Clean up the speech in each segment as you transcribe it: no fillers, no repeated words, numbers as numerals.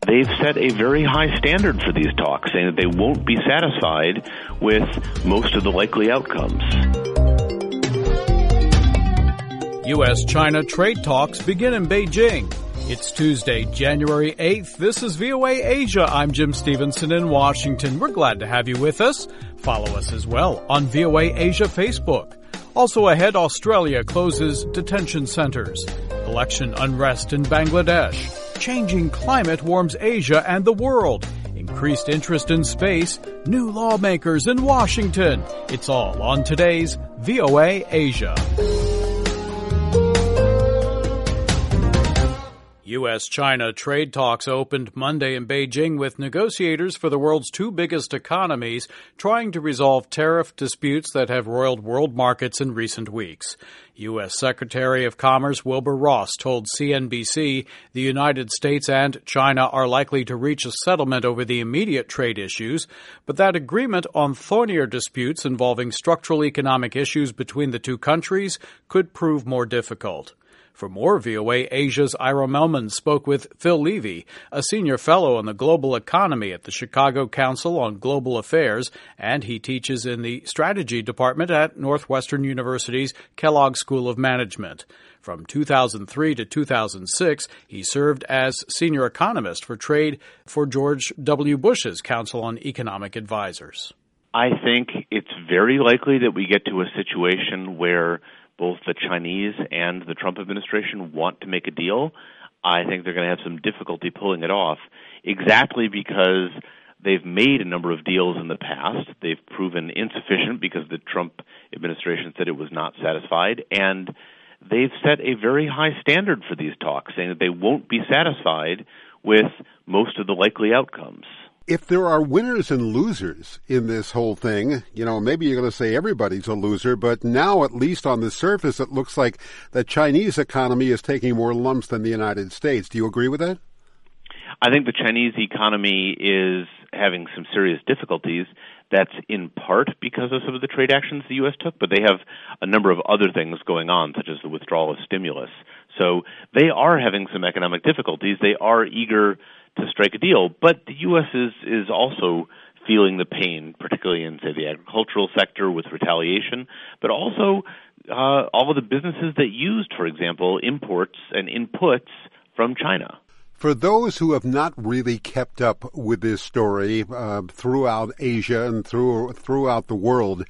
they've set a very high standard for these talks, saying that they won't be satisfied with most of the likely outcomes. U.S.-China trade talks begin in Beijing. It's Tuesday, January 8th. This is VOA Asia. I'm Jim Stevenson in Washington. We're glad to have you with us. Follow us as well on VOA Asia Facebook. Also ahead, Australia closes detention centers. Election unrest in Bangladesh. Changing climate warms Asia and the world. Increased interest in space. New lawmakers in Washington. It's all on today's VOA Asia. U.S.-China trade talks opened Monday in Beijing with negotiators for the world's two biggest economies trying to resolve tariff disputes that have roiled world markets in recent weeks. U.S. Secretary of Commerce Wilbur Ross told CNBC the United States and China are likely to reach a settlement over the immediate trade issues, but that agreement on thornier disputes involving structural economic issues between the two countries could prove more difficult. For more, VOA Asia's Ira Melman spoke with Phil Levy, a senior fellow on the global economy at the Chicago Council on Global Affairs, and he teaches in the strategy department at Northwestern University's Kellogg School of Management. From 2003 to 2006, he served as senior economist for trade for George W. Bush's Council on Economic Advisors. I think it's very likely that we get to a situation where both the Chinese and the Trump administration want to make a deal. I think they're going to have some difficulty pulling it off, exactly because they've made a number of deals in the past. They've proven insufficient because the Trump administration said it was not satisfied, and they've set a very high standard for these talks, saying that they won't be satisfied with most of the likely outcomes. If there are winners and losers in this whole thing, maybe you're going to say everybody's a loser, but now, at least on the surface, it looks like the Chinese economy is taking more lumps than the United States. Do you agree with that? I think the Chinese economy is having some serious difficulties. That's in part because of some of the trade actions the U.S. took, but they have a number of other things going on, such as the withdrawal of stimulus. So they are having some economic difficulties. They are eager to strike a deal, but the U.S. is also feeling the pain, particularly in, say, the agricultural sector with retaliation, but also all of the businesses that used, for example, imports and inputs from China. For those who have not really kept up with this story throughout Asia and throughout the world,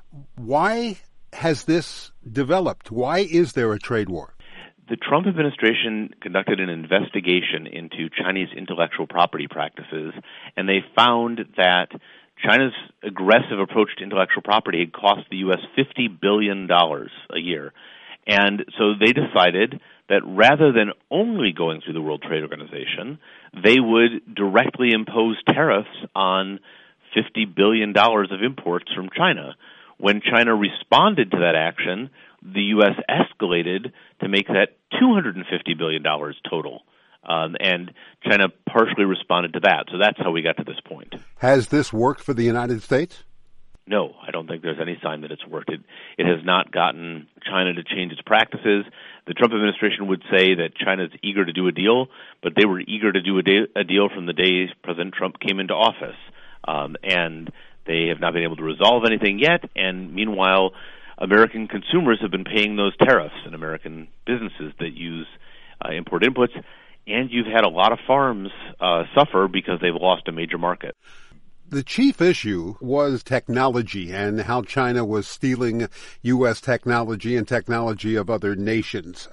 why has this developed? Why is there a trade war? The Trump administration conducted an investigation into Chinese intellectual property practices, and they found that China's aggressive approach to intellectual property had cost the U.S. $50 billion a year. And so they decided that rather than only going through the World Trade Organization, they would directly impose tariffs on $50 billion of imports from China. When China responded to that action, the U.S. escalated to make that $250 billion total. And China partially responded to that. So that's how we got to this point. Has this worked for the United States? No, I don't think there's any sign that it's worked. It has not gotten China to change its practices. The Trump administration would say that China's eager to do a deal, but they were eager to do a deal from the day President Trump came into office. And they have not been able to resolve anything yet. And meanwhile, American consumers have been paying those tariffs, and American businesses that use import inputs. And you've had a lot of farms suffer because they've lost a major market. The chief issue was technology and how China was stealing U.S. technology and technology of other nations.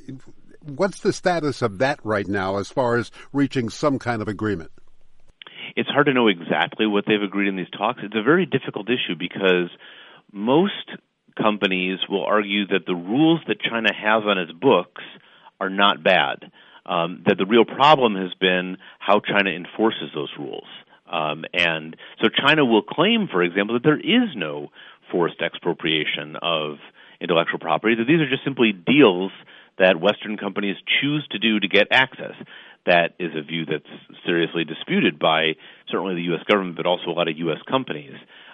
What's the status of that right now as far as reaching some kind of agreement? It's hard to know exactly what they've agreed in these talks. It's a very difficult issue because most companies will argue that the rules that China has on its books are not bad, that the real problem has been how China enforces those rules. And so China will claim, for example, that there is no forced expropriation of intellectual property, that these are just simply deals that Western companies choose to do to get access. That is a view that's seriously disputed by certainly the U.S. government, but also a lot of U.S. companies.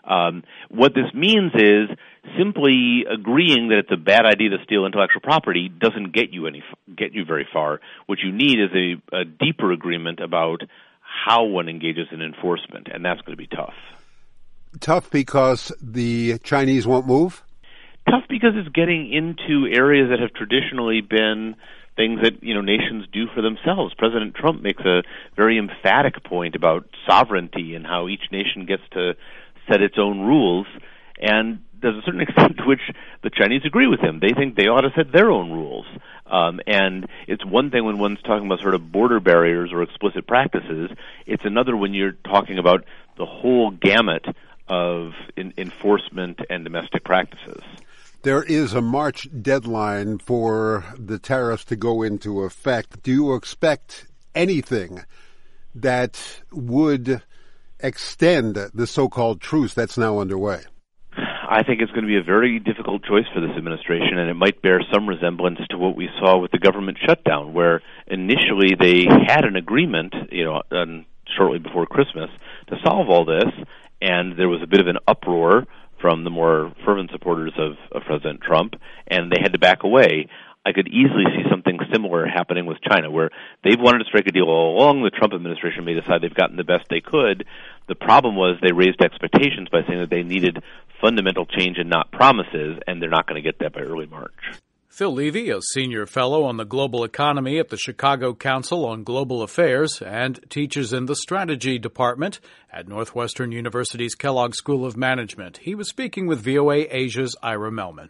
What this means is simply agreeing that it's a bad idea to steal intellectual property doesn't get you very far. What you need is a deeper agreement about how one engages in enforcement, and that's going to be tough. Tough because the Chinese won't move? Tough because it's getting into areas that have traditionally been things that, nations do for themselves. President Trump makes a very emphatic point about sovereignty and how each nation gets to set its own rules, and there's a certain extent to which the Chinese agree with him. They think they ought to set their own rules. And it's one thing when one's talking about sort of border barriers or explicit practices. It's another when you're talking about the whole gamut of enforcement and domestic practices. There is a March deadline for the tariffs to go into effect. Do you expect anything that would extend the so-called truce that's now underway? I think it's going to be a very difficult choice for this administration, and it might bear some resemblance to what we saw with the government shutdown, where initially they had an agreement, shortly before Christmas, to solve all this, and there was a bit of an uproar from the more fervent supporters of President Trump, and they had to back away. I could easily see something similar happening with China, where they've wanted to strike a deal all along. The Trump administration may decide they've gotten the best they could. The problem was they raised expectations by saying that they needed fundamental change and not promises, and they're not going to get that by early March. Phil Levy, a senior fellow on the global economy at the Chicago Council on Global Affairs and teaches in the strategy department at Northwestern University's Kellogg School of Management. He was speaking with VOA Asia's Ira Melman.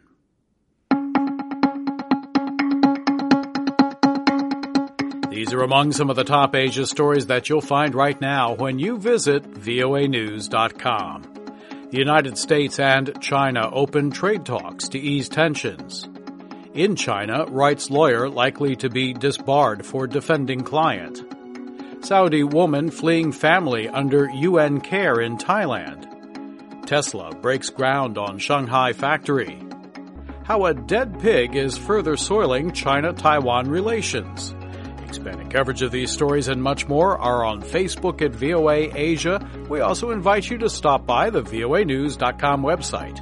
These are among some of the top Asia stories that you'll find right now when you visit voanews.com. The United States and China open trade talks to ease tensions. In China, rights lawyer likely to be disbarred for defending client. Saudi woman fleeing family under UN care in Thailand. Tesla breaks ground on Shanghai factory. How a dead pig is further soiling China-Taiwan relations. Expanded coverage of these stories and much more are on Facebook at VOA Asia. We also invite you to stop by the voanews.com website.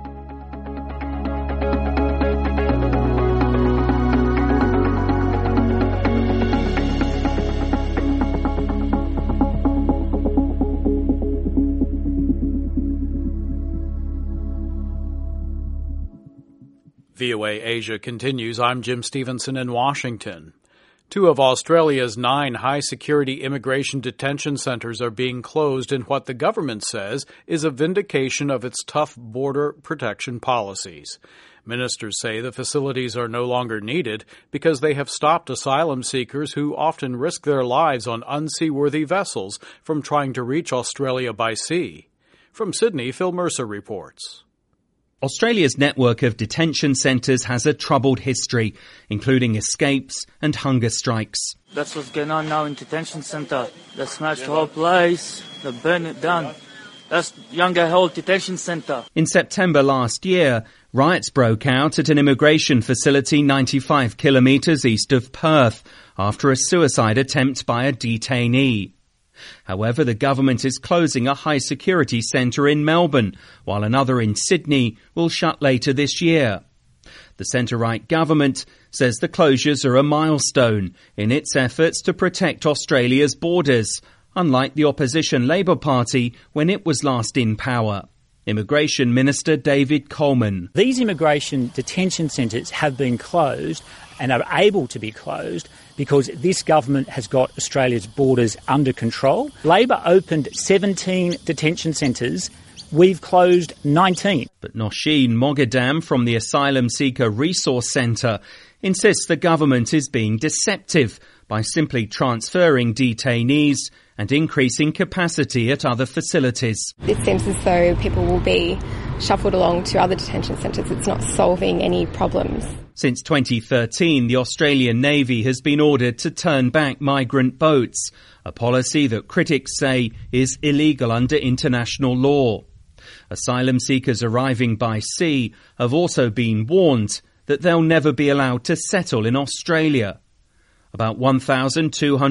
VOA Asia continues. I'm Jim Stevenson in Washington. 2 of Australia's 9 high-security immigration detention centers are being closed in what the government says is a vindication of its tough border protection policies. Ministers say the facilities are no longer needed because they have stopped asylum seekers who often risk their lives on unseaworthy vessels from trying to reach Australia by sea. From Sydney, Phil Mercer reports. Australia's network of detention centres has a troubled history, including escapes and hunger strikes. That's what's going on now in detention centre. They smashed the whole place, they burned it down. That's Younger Hall Detention Centre. In September last year, riots broke out at an immigration facility 95 kilometres east of Perth after a suicide attempt by a detainee. However, the government is closing a high-security centre in Melbourne, while another in Sydney will shut later this year. The centre-right government says the closures are a milestone in its efforts to protect Australia's borders, unlike the opposition Labor Party when it was last in power. Immigration Minister David Coleman. These immigration detention centres have been closed and are able to be closed because this government has got Australia's borders under control. Labor opened 17 detention centres. We've closed 19. But Nosheen Mogadam from the Asylum Seeker Resource Centre insists the government is being deceptive by simply transferring detainees and increasing capacity at other facilities. It seems as though people will be shuffled along to other detention centres. It's not solving any problems. Since 2013, the Australian Navy has been ordered to turn back migrant boats, a policy that critics say is illegal under international law. Asylum seekers arriving by sea have also been warned that they'll never be allowed to settle in Australia. About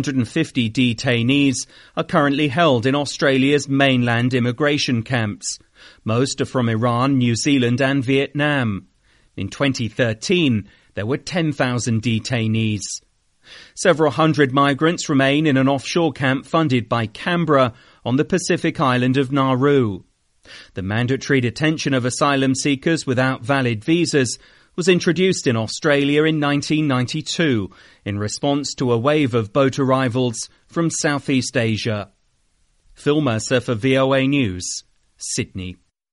1,250 detainees are currently held in Australia's mainland immigration camps. Most are from Iran, New Zealand and Vietnam. In 2013, there were 10,000 detainees. Several hundred migrants remain in an offshore camp funded by Canberra on the Pacific island of Nauru. The mandatory detention of asylum seekers without valid visas was introduced in Australia in 1992 in response to a wave of boat arrivals from Southeast Asia. Phil Mercer for VOA News, Sydney.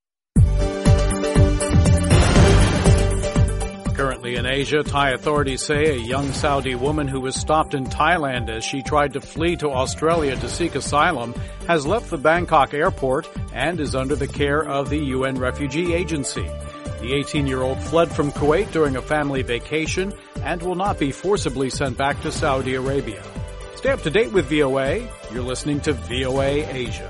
Currently in Asia, Thai authorities say a young Saudi woman who was stopped in Thailand as she tried to flee to Australia to seek asylum has left the Bangkok airport and is under the care of the UN Refugee Agency. The 18-year-old fled from Kuwait during a family vacation and will not be forcibly sent back to Saudi Arabia. Stay up to date with VOA. You're listening to VOA Asia.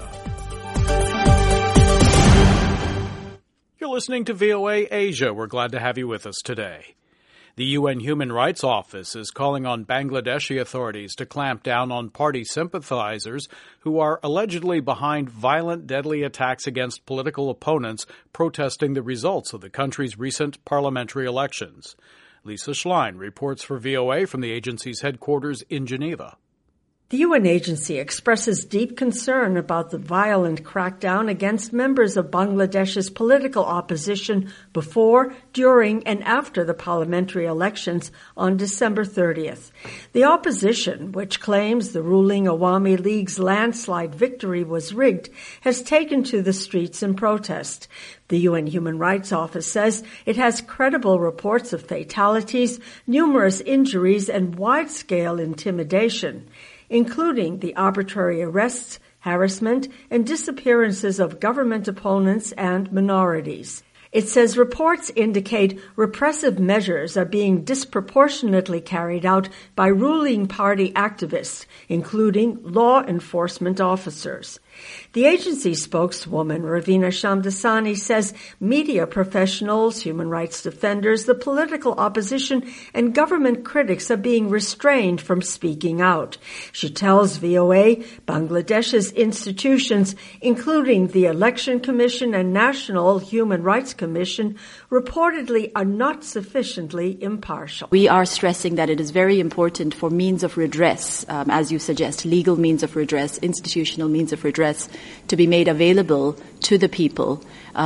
You're listening to VOA Asia. We're glad to have you with us today. The UN Human Rights Office is calling on Bangladeshi authorities to clamp down on party sympathizers who are allegedly behind violent, deadly attacks against political opponents protesting the results of the country's recent parliamentary elections. Lisa Schlein reports for VOA from the agency's headquarters in Geneva. The UN agency expresses deep concern about the violent crackdown against members of Bangladesh's political opposition before, during, and after the parliamentary elections on December 30th. The opposition, which claims the ruling Awami League's landslide victory was rigged, has taken to the streets in protest. The UN Human Rights Office says it has credible reports of fatalities, numerous injuries, and wide-scale intimidation, including the arbitrary arrests, harassment, and disappearances of government opponents and minorities. It says reports indicate repressive measures are being disproportionately carried out by ruling party activists, including law enforcement officers. The agency spokeswoman, Ravina Shamdasani, says media professionals, human rights defenders, the political opposition, and government critics are being restrained from speaking out. She tells VOA Bangladesh's institutions, including the Election Commission and National Human Rights Commission, reportedly are not sufficiently impartial. We are stressing that it is very important for means of redress, as you suggest, legal means of redress, institutional means of redress, to be made available to the people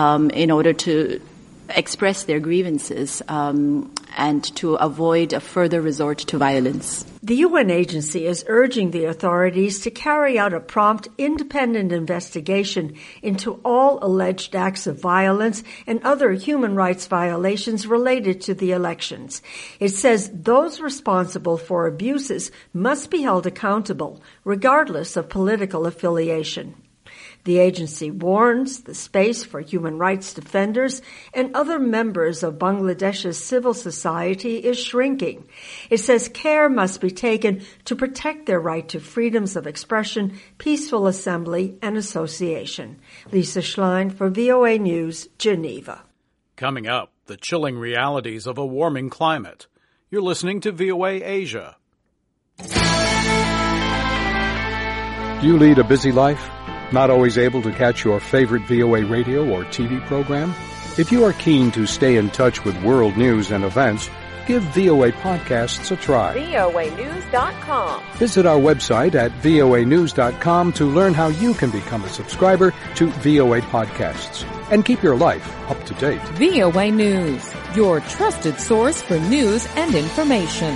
in order to express their grievances and to avoid a further resort to violence. The UN agency is urging the authorities to carry out a prompt, independent investigation into all alleged acts of violence and other human rights violations related to the elections. It says those responsible for abuses must be held accountable, regardless of political affiliation. The agency warns the space for human rights defenders and other members of Bangladesh's civil society is shrinking. It says care must be taken to protect their right to freedoms of expression, peaceful assembly, and association. Lisa Schlein for VOA News, Geneva. Coming up, the chilling realities of a warming climate. You're listening to VOA Asia. Do you lead a busy life? Not always able to catch your favorite VOA radio or TV program? If you are keen to stay in touch with world news and events, give VOA Podcasts a try. voanews.com. Visit our website at voanews.com to learn how you can become a subscriber to VOA Podcasts and keep your life up to date. VOA News, your trusted source for news and information.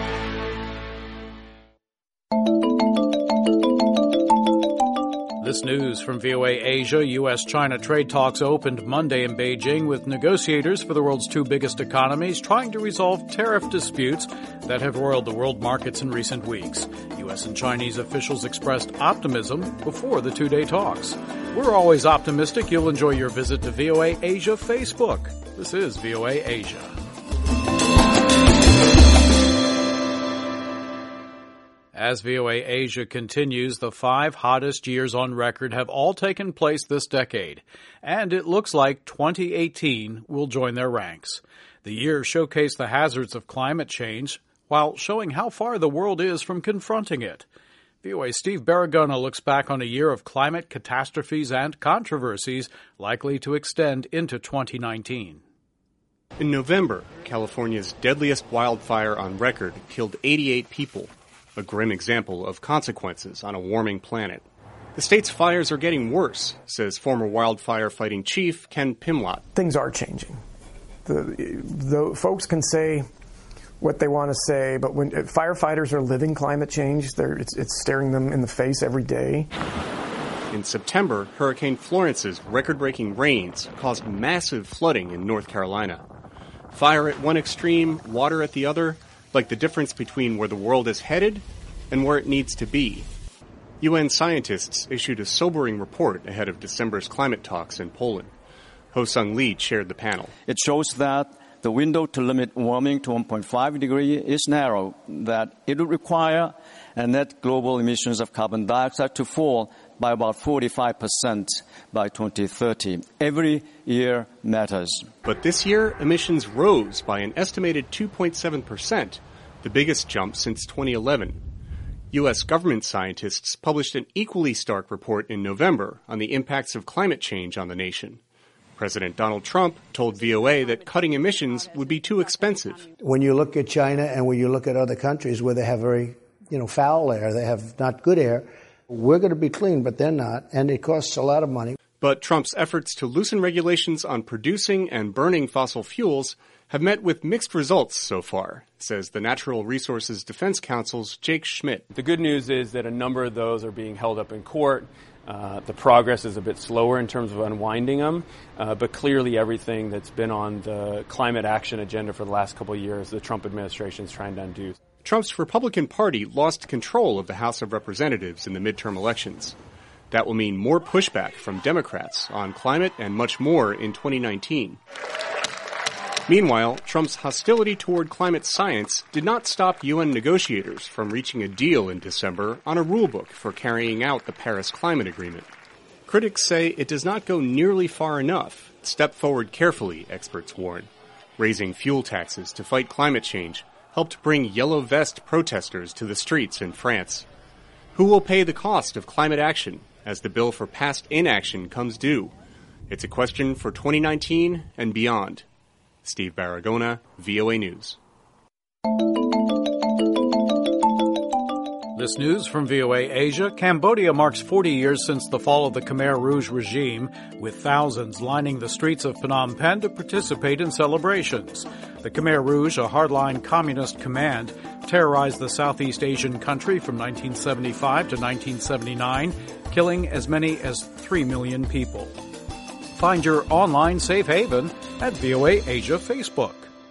This news from VOA Asia. U.S.-China trade talks opened Monday in Beijing with negotiators for the world's two biggest economies trying to resolve tariff disputes that have roiled the world markets in recent weeks. U.S. and Chinese officials expressed optimism before the two-day talks. We're always optimistic. You'll enjoy your visit to VOA Asia Facebook. This is VOA Asia. As VOA Asia continues, the 5 hottest years on record have all taken place this decade, and it looks like 2018 will join their ranks. The year showcased the hazards of climate change while showing how far the world is from confronting it. VOA's Steve Baragona looks back on a year of climate catastrophes and controversies likely to extend into 2019. In November, California's deadliest wildfire on record killed 88 people, a grim example of consequences on a warming planet. The state's fires are getting worse, says former wildfire fighting chief Ken Pimlott. Things are changing. The folks can say what they want to say, but when firefighters are living climate change, it's staring them in the face every day. In September, Hurricane Florence's record-breaking rains caused massive flooding in North Carolina. Fire at one extreme, water at the other, like the difference between where the world is headed and where it needs to be. UN scientists issued a sobering report ahead of December's climate talks in Poland. Ho-Sung Lee chaired the panel. It shows that the window to limit warming to 1.5 degrees is narrow, that it would require net global emissions of carbon dioxide to fall by about 45% by 2030. Every year matters. But this year, emissions rose by an estimated 2.7%, the biggest jump since 2011. U.S. government scientists published an equally stark report in November on the impacts of climate change on the nation. President Donald Trump told VOA that cutting emissions would be too expensive. When you look at China and when you look at other countries where they have very, foul air, they have not good air, we're going to be clean, but they're not, and it costs a lot of money. But Trump's efforts to loosen regulations on producing and burning fossil fuels have met with mixed results so far, says the Natural Resources Defense Council's Jake Schmidt. The good news is that a number of those are being held up in court. The progress is a bit slower in terms of unwinding them, but clearly everything that's been on the climate action agenda for the last couple of years, the Trump administration is trying to undo. Trump's Republican Party lost control of the House of Representatives in the midterm elections. That will mean more pushback from Democrats on climate and much more in 2019. Meanwhile, Trump's hostility toward climate science did not stop UN negotiators from reaching a deal in December on a rulebook for carrying out the Paris Climate Agreement. Critics say it does not go nearly far enough. Step forward carefully, experts warn. Raising fuel taxes to fight climate change helped bring yellow vest protesters to the streets in France. Who will pay the cost of climate action as the bill for past inaction comes due? It's a question for 2019 and beyond. Steve Baragona, VOA News. This news from VOA Asia. Cambodia marks 40 years since the fall of the Khmer Rouge regime, with thousands lining the streets of Phnom Penh to participate in celebrations. The Khmer Rouge, a hardline communist command, terrorized the Southeast Asian country from 1975 to 1979, killing as many as 3 million people. Find your online safe haven at VOA Asia Facebook.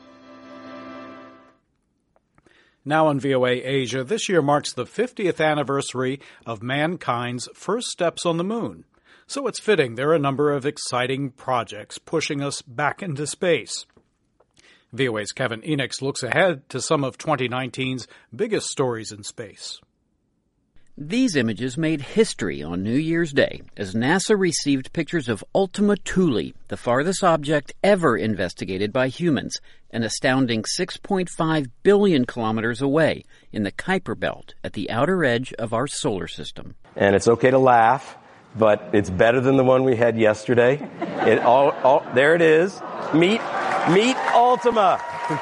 Now on VOA Asia, this year marks the 50th anniversary of mankind's first steps on the moon. So it's fitting there are a number of exciting projects pushing us back into space. VOA's Kevin Enix looks ahead to some of 2019's biggest stories in space. These images made history on New Year's Day as NASA received pictures of Ultima Thule, the farthest object ever investigated by humans, an astounding 6.5 billion kilometers away in the Kuiper Belt at the outer edge of our solar system. And it's okay to laugh, but it's better than the one we had yesterday. There it is. Meet Ultima.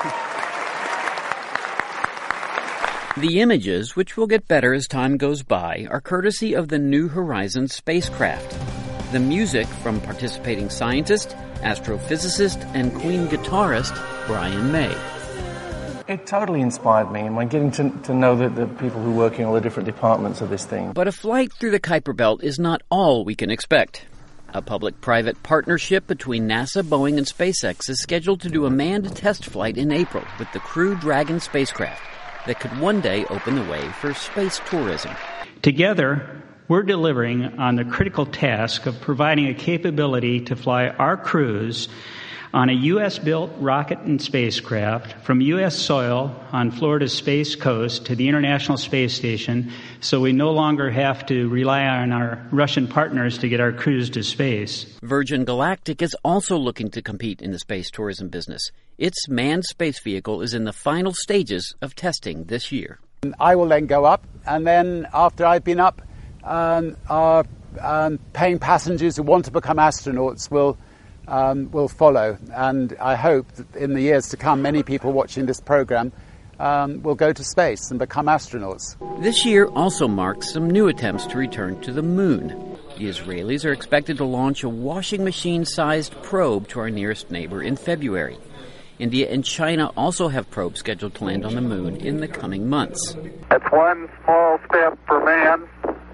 The images, which will get better as time goes by, are courtesy of the New Horizons spacecraft. The music from participating scientist, astrophysicist, and Queen guitarist Brian May. It totally inspired me, and getting to know the people who work in all the different departments of this thing. But a flight through the Kuiper Belt is not all we can expect. A public-private partnership between NASA, Boeing, and SpaceX is scheduled to do a manned test flight in April with the Crew Dragon spacecraft that could one day open the way for space tourism. Together, we're delivering on the critical task of providing a capability to fly our crews on a U.S.-built rocket and spacecraft from U.S. soil on Florida's Space Coast to the International Space Station, so we no longer have to rely on our Russian partners to get our crews to space. Virgin Galactic is also looking to compete in the space tourism business. Its manned space vehicle is in the final stages of testing this year. I will then go up, and then after I've been up, our paying passengers who want to become astronauts will follow. And I hope that in the years to come, many people watching this program will go to space and become astronauts. This year also marks some new attempts to return to the moon. The Israelis are expected to launch a washing machine-sized probe to our nearest neighbor in February. India and China also have probes scheduled to land on the moon in the coming months. That's one small step for man,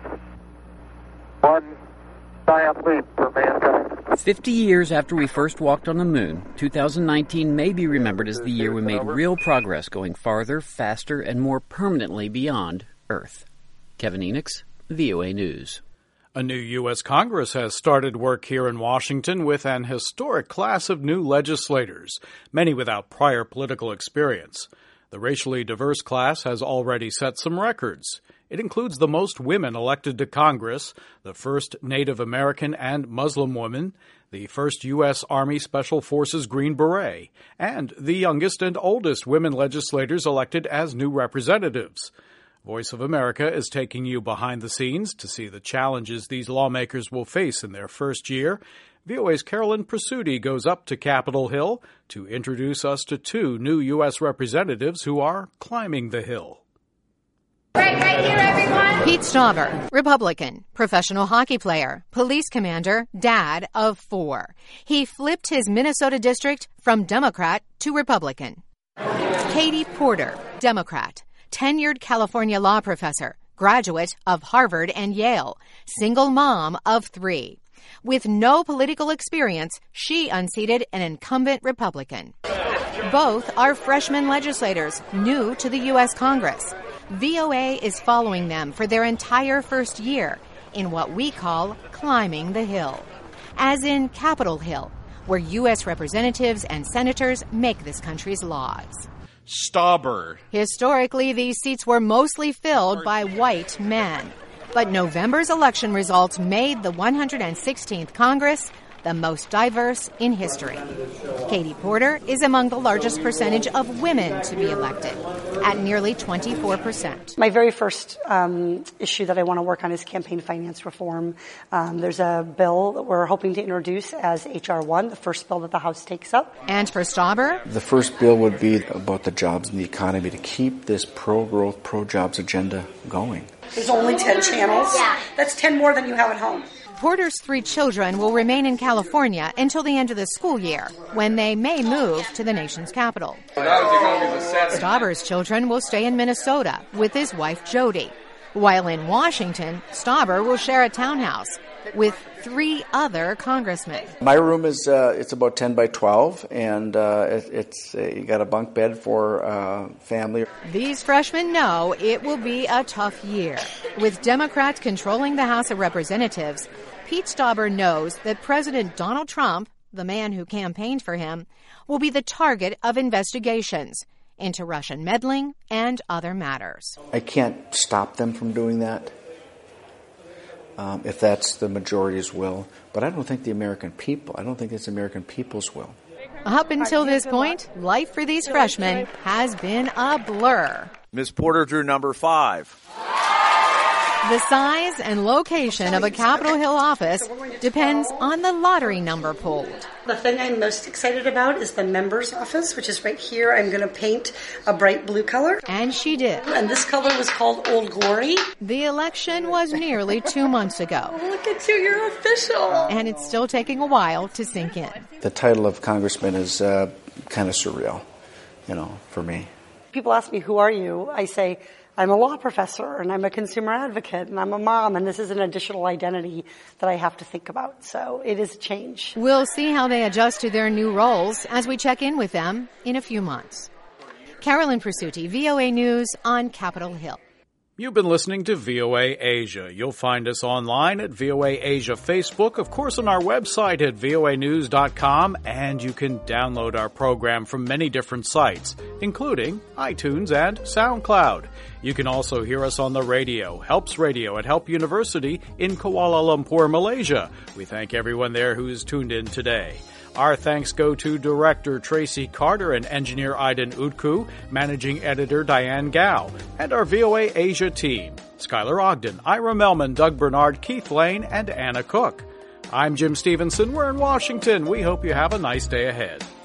one giant leap for mankind. 50 years after we first walked on the moon, 2019 may be remembered as the year we made real progress going farther, faster, and more permanently beyond Earth. Kevin Enochs, VOA News. A new U.S. Congress has started work here in Washington with an historic class of new legislators, many without prior political experience. The racially diverse class has already set some records. It includes the most women elected to Congress, the first Native American and Muslim woman, the first U.S. Army Special Forces Green Beret, and the youngest and oldest women legislators elected as new representatives. Voice of America is taking you behind the scenes to see the challenges these lawmakers will face in their first year. VOA's Carolyn Presutti goes up to Capitol Hill to introduce us to two new U.S. representatives who are climbing the hill. Right here, everyone. Pete Stauber, Republican, professional hockey player, police commander, dad of 4. He flipped his Minnesota district from Democrat to Republican. Katie Porter, Democrat, tenured California law professor, graduate of Harvard and Yale, single mom of 3. With no political experience, she unseated an incumbent Republican. Both are freshman legislators new to the U.S. Congress. VOA is following them for their entire first year in what we call climbing the hill, as in Capitol Hill, where U.S. representatives and senators make this country's laws. Stauber. Historically, these seats were mostly filled by white men. But November's election results made the 116th Congress the most diverse in history. Katie Porter is among the largest percentage of women to be elected, at nearly 24%. My very first issue that I want to work on is campaign finance reform. There's a bill that we're hoping to introduce as H.R. 1, the first bill that the House takes up. And for Stauber? The first bill would be about the jobs and the economy to keep this pro-growth, pro-jobs agenda going. There's only 10 channels. That's 10 more than you have at home. Porter's 3 children will remain in California until the end of the school year, when they may move to the nation's capital. Stauber's children will stay in Minnesota with his wife, Jody. While in Washington, Stauber will share a townhouse with 3 other congressmen. My room is it's about 10 by 12, and it's you got a bunk bed for family. These freshmen know it will be a tough year. With Democrats controlling the House of Representatives, Pete Stauber knows that President Donald Trump, the man who campaigned for him, will be the target of investigations into Russian meddling and other matters. I can't stop them from doing that. If that's the majority's will. But I don't think it's the American people's will. Up until this point, life for these freshmen has been a blur. Ms. Porter drew number 5. The size and location of a Capitol Hill office depends on the lottery number pulled. The thing I'm most excited about is the member's office, which is right here. I'm going to paint a bright blue color. And she did. And this color was called Old Glory. The election was nearly 2 months ago. Oh, look at you, you're official. And it's still taking a while to sink in. The title of congressman is kind of surreal, for me. People ask me, who are you? I say, I'm a law professor, and I'm a consumer advocate, and I'm a mom, and this is an additional identity that I have to think about. So it is a change. We'll see how they adjust to their new roles as we check in with them in a few months. Carolyn Presutti, VOA News on Capitol Hill. You've been listening to VOA Asia. You'll find us online at VOA Asia Facebook, of course on our website at voanews.com, and you can download our program from many different sites, including iTunes and SoundCloud. You can also hear us on the radio, Helps Radio at Help University in Kuala Lumpur, Malaysia. We thank everyone there who's tuned in today. Our thanks go to Director Tracy Carter and Engineer Aiden Utku, Managing Editor Diane Gao, and our VOA Asia team, Skylar Ogden, Ira Melman, Doug Bernard, Keith Lane, and Anna Cook. I'm Jim Stevenson. We're in Washington. We hope you have a nice day ahead.